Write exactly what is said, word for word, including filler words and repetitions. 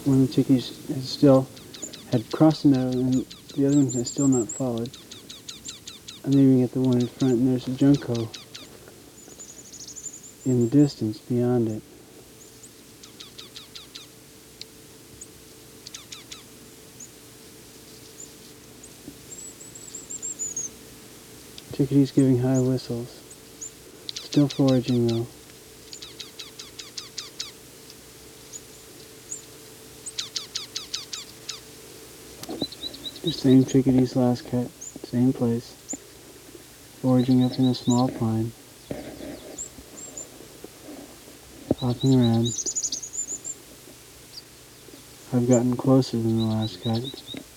one of the chickadees has still had crossed the meadow, and the other one has still not followed. I'm leaving at the one in front, and there's a junco in the distance beyond it. Chickadee's giving high whistles. Still foraging though. The same chickadee's last cut, same place. Foraging up in a small pine. Hopping around. I've gotten closer than the last cut.